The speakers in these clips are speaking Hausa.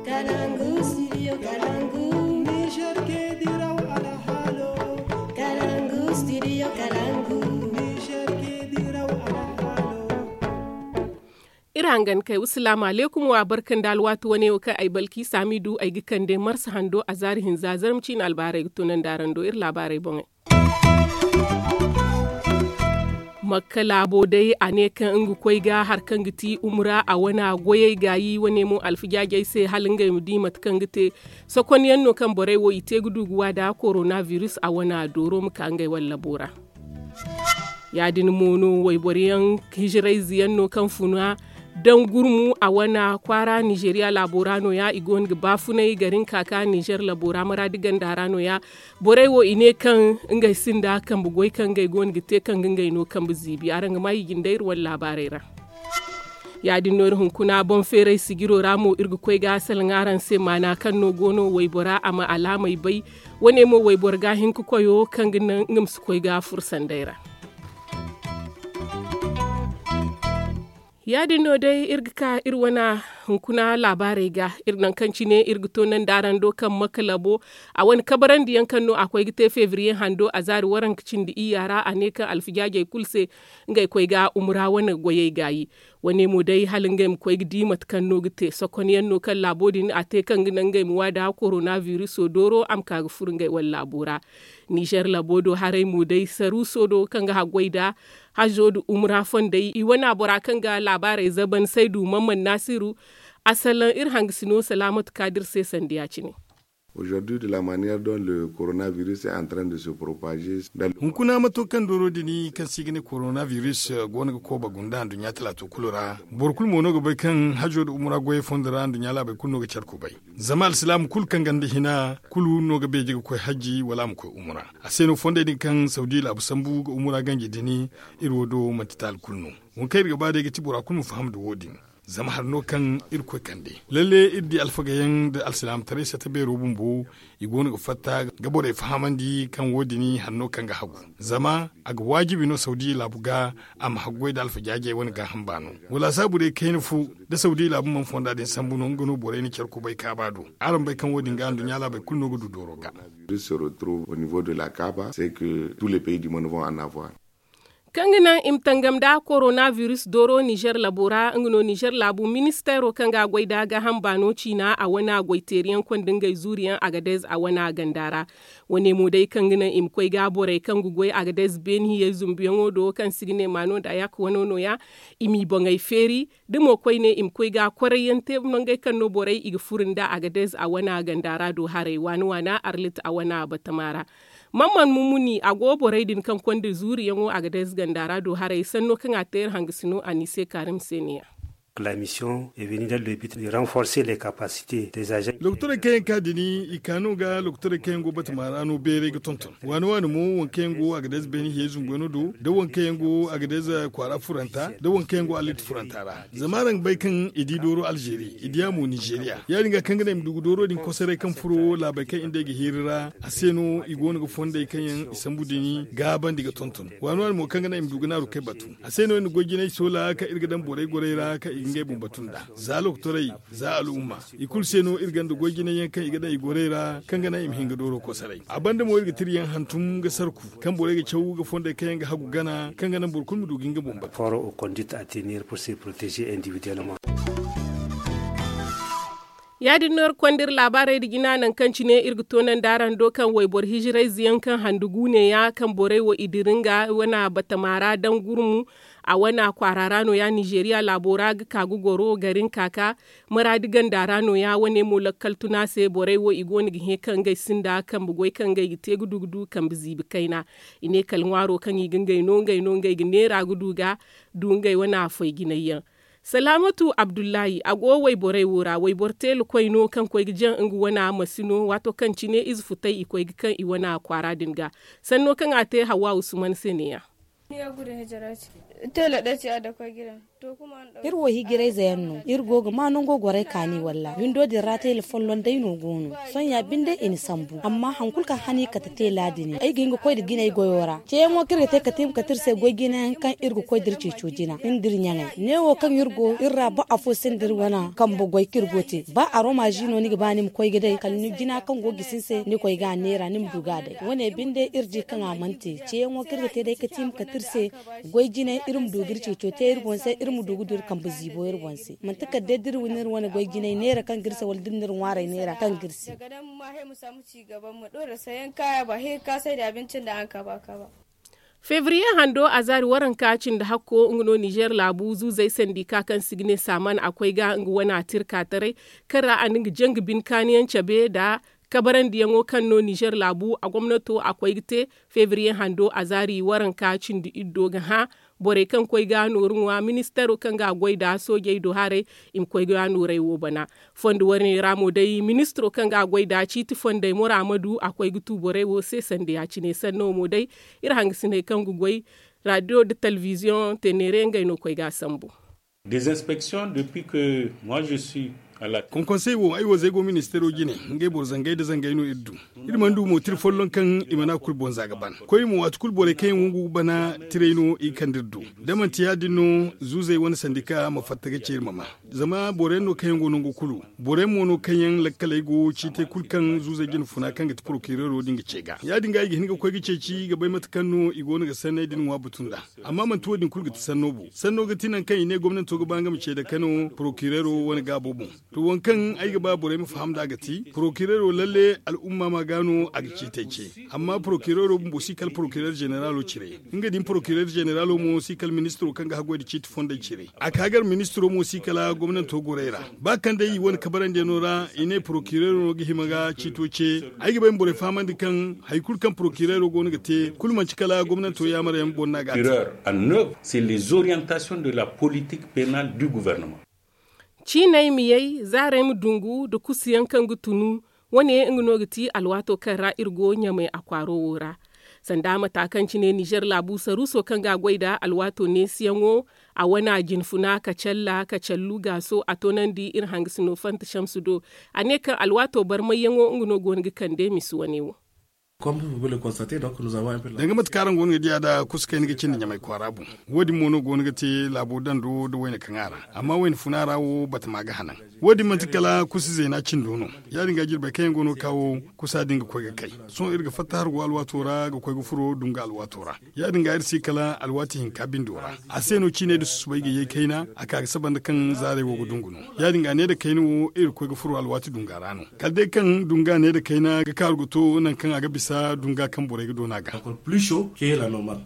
Kalangu, studio Kalangu. Niger ke diraw ala halo. Kalangu, studio Kalangu. Niger ke diraw ala halo. Irangan kai assalamu alaikum wa barkan dalwatu wane kai ai balki samidu ai gikan de marsa hando a zarihin zazarmcin albarai tunan darando ir labarai bonge. Makala bodai a ne kan ingu koi ga har kan giti umra a wana goye gayi wane mu alfijage sai halin ga mudi matkan gite sokon yanno kan borai wo ite guduguwa da coronavirus a wana doro muka ngai walla bora. Yadin mono wai boriyan hijirai ziyanno kan funwa dan gurmu a wana kwara Nigeria laborano ya igon bafunai garin kaka Niger labora mara digan darano ya borewo ine kan ngai sinda kan bugoi kan gai gon gite kan ngai no kan buzibi aranga mai gindair wal labarera ya dinor hunkuna bon fere sigiro ramo irgu koi ga ngaran se mana kan no gono waibora ama alamai bai wane mo waibor ga hinku koyo kan ngam su koi ga fursan daira. Ya dino dai irgika irwana hunkuna labarai ga irnan kanci ne irgito nan daran dokan makalabo a wani kabaran da yankan no akwai gite fevrier hando a zari waran kicin da iyara a ne kan alfigage kulse ngai koi ga umra wani goyai gayi wani mu dai halin gai mu koi gidi matkan no gite sokoniyan no kan labodi ni a te kan ginan gai mu wada coronavirus so doro am ka furin gai wal labora Niger labodo harai mu dai saru sodo kan ga hagwaida hajodu umra fondai i wana bora kan ga labarai zaban saidu mamman Nasiru asalin irhang sino salamat kadir sai sandiya ci ne. Aujourd'hui, de la manière dont le coronavirus est en train de se propager. Hunkuna matokan doro dini kan sigine coronavirus gona ko bagunda andu nya talatu kulura. Borkul mono go bai kan hajo da umra goye fondara andu nya labai kunno ga charku bai. Zama al-islam kul kan gande hina kulu no ga beje ko haji wala mu ko umra. Aseno fonde din kan Saudi la busambu ga umra gangi dini irwodo matital kulno. Mun kai ga bade ga tibura kun mu fahamdu wodin. Zama har no kan irko kande lalle iddi alfagayen da alsalam tare sa ta bai rubun bo igona ga fatta gabo da fahamandi kan wodini har no kan ga hagu zama aga wajibi no Saudi labuga am hagwai da alfagage wani ga hambano wala sabu dai kai nufu da Saudi labun man fonda din sambuno ngono bore ni kerko bai kabado aran bai kan wodin ga andu nyala bai kunno gudu doroga Se retrouve au niveau de la Kaaba, c'est que tous les pays du monde vont en avoir. Kangina imtangam da coronavirus doro Niger labora ngno Niger labu ministero kanga gwaida ga hambano China a wana gwaiteriyan kwandin gai zuriyan Agadez a wana gandara wane mu dai kangina imkwai ga bore kan gugoi Agadez benhi ya zumbiyan odo kan signe mano da yak wanono ya imi bongai feri dimo kwai ne imkwai ga kwarayen te ngai kan no bore igi furin da Agadez a wana gandara do hare wana arlit a wana batamara Mamman mumuni a gobo raidin kan kwanda zuri yango a gades gandara do harai sanno kan atayar hangisino a nise karim seniya. La mission est venue dans le but de renforcer les capacités des agents. Loktore kayan kadini ikano ga loktore kayan go batmarano bere ga tonton. Wani mu wankayan go agades beni hezun gono do da wankayan go agades kwara furanta da wankayan go alit furantara. Zamaran bai kan idi doro Algeria, idiyamu Nigeria. Ya ringa kan gana imdugu doro din kosare kan furo la bai kan inda ga hirira aseno igona ga fonda kayan isambu dini gaban diga tonton. Wani mu kan gana imdugu na rukai batu. Aseno ni gogine sola ka irgadan bore gorera ka inge bumbatunda za loktorai za al'umma ikul seno irgan da gogina yankan igada igorera kan gana im hinga doro ko sarai abanda mo irga tiriyan hantum ga sarku kan bore ga cewu ga fonda kayan ga hagu gana kan gana burkul mu dugin ga bumbat foro au conduite à tenir pour se protéger individuellement. Yadinor kwandir labarai da gina nan kan cine irgito nan daran dokan waibor hijirai ziyan kan handugu ne ya kan borai wa idiringa wana batamara dan gurmu a wana kwararano ya Nigeria labora ga kagugoro garin kaka maradigan darano ya wane mu lakkal tuna se borai wa igoni gihe kan gai sinda kan bugoi kan gai gite gudu kan bizibi kaina ine kalwaro kan yi gingai non gai ginera guduga dungai wana fai ginayyan Salamatu Abdullahi ago waiborai wura waibortel koino kan koy gijan ingu wana masino wato kan cine izfutai ikoy kan iwana kwara dinga sanno kan ate Hawa Usman seniya ya gudu hijira ce tela dace a da kwa gidan irwo higirai zayanno irgo ga manon go gore kani walla windo de rate le follon dai no gonu son ya binde in sambu amma hankul kan hani ka tate ladini ai gingo koy de ginay goyora ce mo kire te katim katirse goy gina kan irgo koy dirce cojina indir nyangay newo kan irgo irra ba afo sendir wana kan bo goy kirgote ba aroma jino ni gaba nim koy gede kal ni jina kan go gisinse ni koy ga nera nim duga de wone binde irji kan amante ce mo kire te dai katim katirse goy gina irum dogirce cote irbon sai irum dogudur kan bazibo irbon sai man taka dedir winir wona goy gina nera kan girsa wal dindir ware nera kan girsi gadan ma he mu samu ci gaban mu dora sayan kaya ba he ka sai da abincin da an ka baka ba. Fevrier hando azari waran kacin da hakko ngno Niger labu zai sandika kan signe saman akwai ga ngwana tirka tare kara aning jang bin kaniyan chabe da kabaran diyango kan no Niger labu a gwamnato akwai gite Fevrier hando azari waran kacin da iddo ga ha bore kan koy ga norunwa ministero kan ga goida soje do hare im koy ga norai wo bana fondo warni ramo dai ministro kan ga goida chiti fonde mora amadu akwai gutu bore wo se sande ya cine sanno mo dai irhang sine kan goy radio de télévision tenere ngay no koy ga sambu des inspections depuis que moi je suis kon conseil wo ay wo zego ministero gine ngai bor zangay da zangay no iddu irmandu mo tir follon kan imana kul bon zaga ban koy mo wat kul bore kay wongu bana tireno i kandirdu daman tiya dinno zuzai wani sandika mafattaga cer mama zama bore no kay ngongo kulu bore mo no kayen lakkalay go cite kul kan zuzai gin funa kan ga procureur dinga cega ya dinga yi hinga koy gice ci ga bai matkanno igonu ga sanai din wa butunda amma man to din kul ga sannobu sanno ga tinan kai ne gwamnati to ga banga mu ce da Kano procureur wani gabobu to wankan ai gaba bore mu faham da gati procureur lalle al'umma ma gano a gici take amma procureur bu sikal procureur general cire inga din procureur general mo sikal ministro kan ga hago da citi fonda cire a kagar ministro mo sikala gwamnati to gorera ba kan dai wani kabaran da nora ine procureur no gi himaga citoce ai gaba bore faman kan haikul kan procureur go ne te kulman cikala gwamnati to ya mara yan bonna ga en œuvre c'est les orientations de la politique pénale du gouvernement. Cinai miyai zare mu dungu da kusiyan kan gutunu wane ingino giti alwato kan ra'irgo nya mai akwaro wura. Sanda matakan cine Niger labu saruso kan ga gwaida alwato ne siyanwo a wana jinfuna kacallu gaso a tonan di ir hangisino fanta shamsudo a ne kan alwato bar mai yanwo ingino gongi kan de misu wanewo. Comme vous pouvez le constater, donc nous avons un peu. Danga matkaran gonga dia da kuska ni gicin nyamai kwarabu. Wodi mono gonga te labo dando do wayna kangara. Amma wayna funara wo batma ga hanan. Wodi matkala kusi na cin dono. Ya dinga jirba kayan gono kawo kusa dinga koy ga kai. Son irga fatar go alwatora ga koy furo dunga alwatora. Ya dinga irsi kala alwati hin kabin dora. Aseno cine da su bayge yai kaina aka saban da kan zare wo dunguno. Ya dinga ne da kaino ir koy ga furo alwati dunga rano. Kalde kan dunga ne da kaina ga karguto nan kan aga bisa dunga kan bore gido naga plus chaud que la normale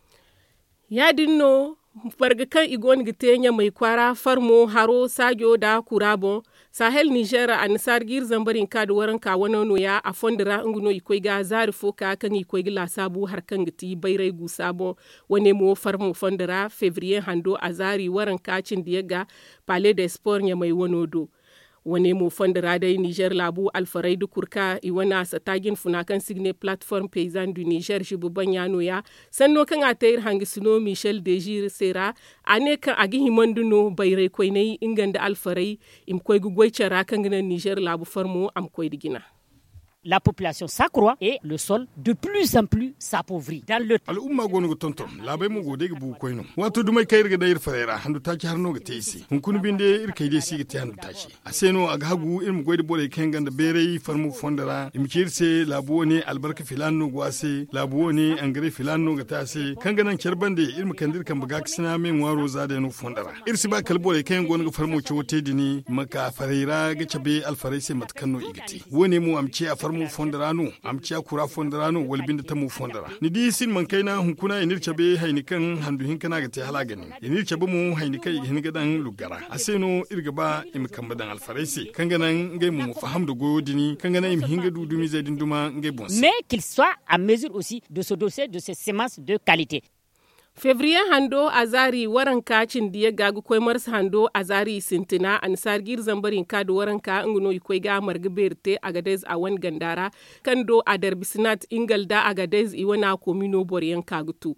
ya dinno farga kan igon gitenya mai kwara farmo haro sajo da kurabo sahel niger an sargir zambarin ka da waran ka wanono ya a fondira nguno ikoi ga zarifo ka kan ikoi gila sabu har kan giti bayrai gusabo wane mo farmo fondira février hando azari waran ka cin diyaga palais des sports nya mai wanodo wane mu fondira dai Niger labu alfarai du kurka iwana satagin funakan signe plateforme paysan du Niger jibuban yano ya sanno kan atayir hangisino Michel Désir Sera ane kan agi himanduno bayrai koinai inganda alfarai im koy gugoi cara kan gina Niger labu farmo am koy digina. La population s'accroît et le sol de plus en plus s'appauvrit. Dans le al'umma gonu go tonton labai mu gode ga bu koyno wato dumai kai riga dayir farera handu taki har no ga teisi hun kun binde ir kai dai si ga te handu tashi aseno aga hagu ir mu goide bore kai ganda bere farmu fondara im kirse labo ne albarka filano gwase labo ne angare filano ga tase kan ganan kerbande ir mu kandir kan buga kisina men waro zada no fondara ir si ba kalbore kai gonu ga farmu chote dini maka farera ga chabe alfarai sai matkanno igiti wone mu amce a mu fondarano amciya kura fondarano walbinda ta mu fondara ni di sin man kaina hunkuna inir chabe hainikan handu hinkana ga te halagani inir chabe mu hainikai hinga dan lugara aseno irga ba im kambadan alfaraisi kanganan ngai mu faham do godini kangana im hinga dudumi zaidin duma ngai bon mais qu'il soit à mesure aussi de se doser de ces semences de qualité. Février hando azari waran kacin diya gagu koy mars hando azari sintina an sargir zambarin ka do waran ka nguno ikoy ga marga berte agadez a wan gandara kando a derbisinat ingalda agadez iwana komino boryan kagutu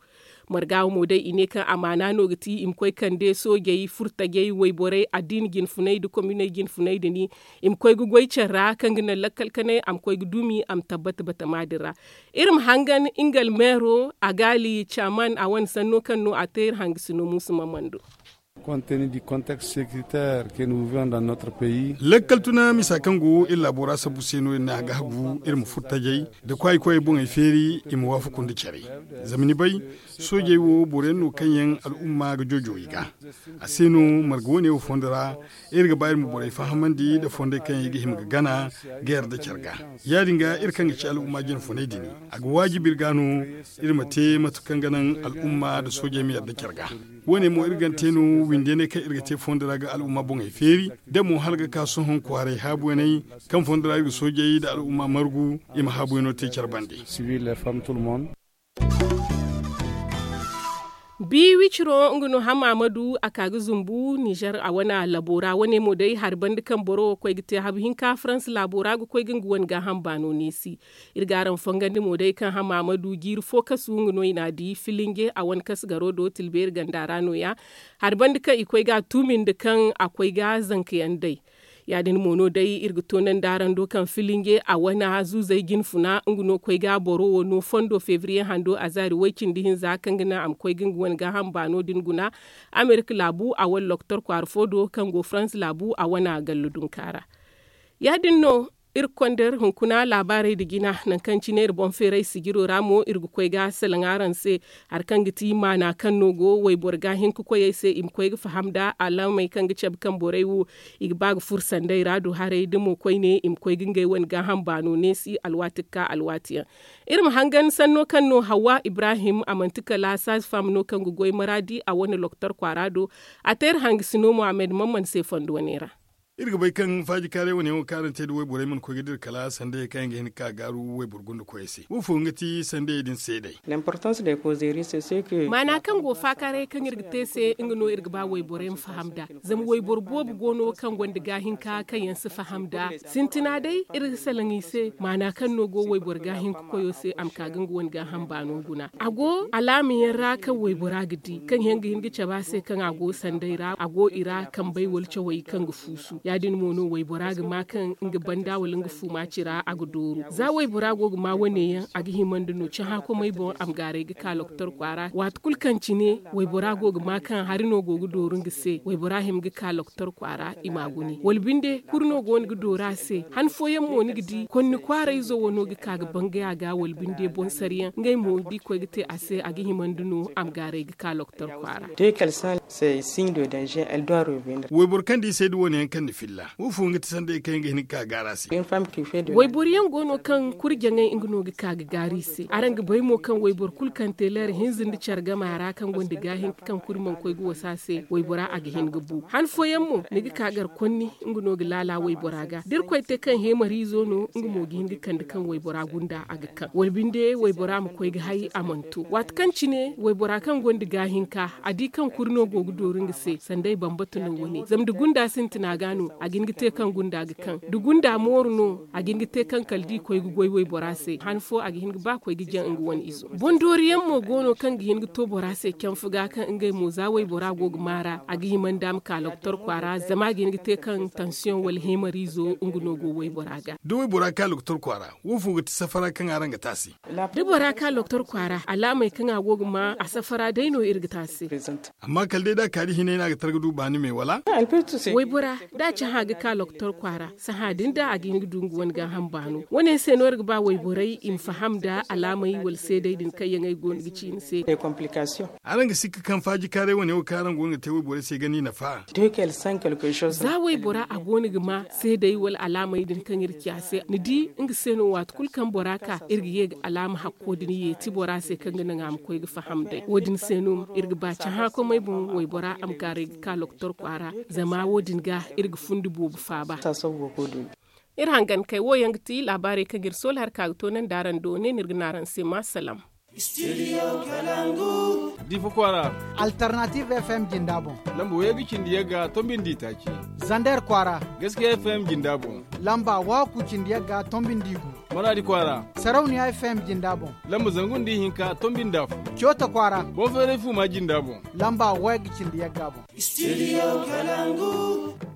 margawo mo dai ine kan amana no gati im koy kan de so gei furta gei way bore adin gin funai du commune gin funai de ni im koy gu goy cerra kan gina lakkal kane am koy gu dumi am tabbata bata madira irim hangan ingal mero agali chairman awan sanno kan no ater hangisino musuma mando. Compte tenu du contexte sécuritaire que nous vivons dans notre pays. Lekkaltuna misakango illa bora sabu seno na gahabu irin futajai da kwai kwai bon feri imu wafu kundi cari. Zamani bai soje wo boreno kanyen al'umma ga jojo yiga. Aseno margone wo fondara irga bayar mu borai fahamandi da fonde kan yigi him ga gana gayar da carga. Ya dinga irkan ga al'umma jin fonai dini. Aga wajibir gano irmate matukan ganan al'umma da soje mi da carga. Wone mo irgan tenu windene ka irgate fondara ga al'umma bon ai feri da mu halga kaso hon kware habu ne kan fondara ga sojeyi da al'umma margu ima habu no te charbande civil les femmes tout le monde. Bi wiciro ngunu hamamadu akaga zumbu Niger a wana labora wane mo dai harban dukan boro koy gite habhin ka France labora go koy gingu ga hambano nisi irgaran fangandi mo dai kan hamamadu gir focus ngunu ina di filinge a wan kas garo do tilber gandarano ya harban dukan ikoy ga tumin dukan akoy ga zankayan dai yadin mono dai irgutonan daran dokan filinge a wana zuzai ginfuna nguno koy ga boro no fondo février hando azari wakin dihin zakan gina am koy ginguwan ga hambano dinguna America labu a wal doctor kwarfodo kan go France labu a wana galludun kara yadin no irkonder hunkuna labarai da gina nan kan ciner bon ferai sigiro ramo irgu koy ga salangaran se harkan giti mana kan nogo way borga hin ku koy se im koy ga fahamda alamai kan giceb kan borewu igbag fursan dai rado hare dimo koy ne im koy gingai wan ga hambano ne si alwatika alwatiya irin hangan sanno kan no Hawa Ibrahim amantika la sas fam no kan goy maradi a wani loktor kwarado ater hangisino Muhammad Mamman se fondo nera irga bai kan faji kare wani yau karanta da wai burai mun ko gidir kala sande kayan ga hin ka garu wai burgun da ko yase wo fo ngati sande din sai dai l'importance des causeries c'est que mana kan go fa kare kan irgite se ingno irga ba wai burai mu fahamda zam wai burbo bu gono kan gonda ga hin ka kan yansu fahamda sintina dai irga salangi se mana kan no go wai burga hin ko yose am ka gango won ga hamba no guna ago alami yara kan wai buragidi kan henga hingi ba sai kan ago sandai ra ago ira kan bai walce wai kan gufusu yadin mono wai buraga makan inga banda walin gufu ma cira a guduru za wai burago ma wane yan agi himan dunu ci ha ko mai bon am gare ga ka doktor kwara wat kulkanci ne wai burago makan harino go gudurun gise wai burahim ga ka doktor kwara imaguni walbinde kurno go wani gudura se han foyen mo ni gidi konni kwara izo wono ga ka ga banga ga walbinde bon sariyan ngai mo di ko gite ase agi himan dunu am gare ga ka doktor kwara dès qu'elle sent ces signes de danger elle doit revenir wai burkandi sai du woni kan filla wufu ngati sande kai ga hinika garasi une femme qui fait de wai buriyan gono kan kurjangan ingno ga kaga garisi aranga bai mo kan wai bor kul kan teler hinzin di charga mara kan gonda gahin kan kurman koy go sase wai bura aga hin gubu han foyen mo ni ga kagar konni ingno ga lala wai buraga dir koy te kan he marizo no ingmo gi hinga kan kan wai bura gunda aga kan wal binde wai bura mu koy ga hayi amantu wat kan cine wai bura kan gonda gahin ka adi kan kurno go gudorin gise sandai bambatu no woni zamdu gunda sintina gano agin gite kan gunda ga kan du gunda morno agin gite kan kaldi koy gu goy borase han fo agin ba koy gi jan ngu won izo bondoriyan mo gono kan gi hin to borase kan fuga kan ngai mo zawai bora go mara agi man dam ka doktor kwara zama gin gite kan tension wal hemarizo ngu no go way boraga do way bora ka doktor kwara wo fu ga safara kan aranga tasi du bora ka doktor kwara alamai kan ago ma a safara dai no irga tasi amma kalde da kadi hine na ga targudu bani mai wala way bora da ci ha ka doktor kwara sahadin da a gini dungu wani ga hambano wani senor ba wai borai in fahamda alamai wal sai dai din kai yangai gon gici ni sai des complications aranga sikka kan faji kare wani o karan gon ta wai borai sai gani na fa dès qu'elle sent quelque chose za wai bora a goni gima sai dai wal alamai din kan irkiya sai ni di inga seno wat kul kan boraka irgiye ga alama hakko din ye ti bora sai kan ganin am koy ga fahamda wodin seno irga ba ci ha ko mai bon wai bora am kare ka doktor kwara zama wodin ga irga fundi bobu fa ba ir hangan kai wo yangti labare ka girsol har ka to nan daran do ne nirgnaran se ma salam Studio Kalangu Difu Kwara Alternative FM Jindabo Lambo yegi Kindiyaga Tombin Ditaki Zander Kwara Gaskiya FM Jindabo Lamba Waku Kindiyaga Tombin Digu Maradi kwara. Sarauniya FM Jindabon. Lamba zangun di hinka tombin dafu. Kyota kwara. Bon fere fu ma Jindabon. Lamba weg Cindiya Gabon. Studio Kalangu.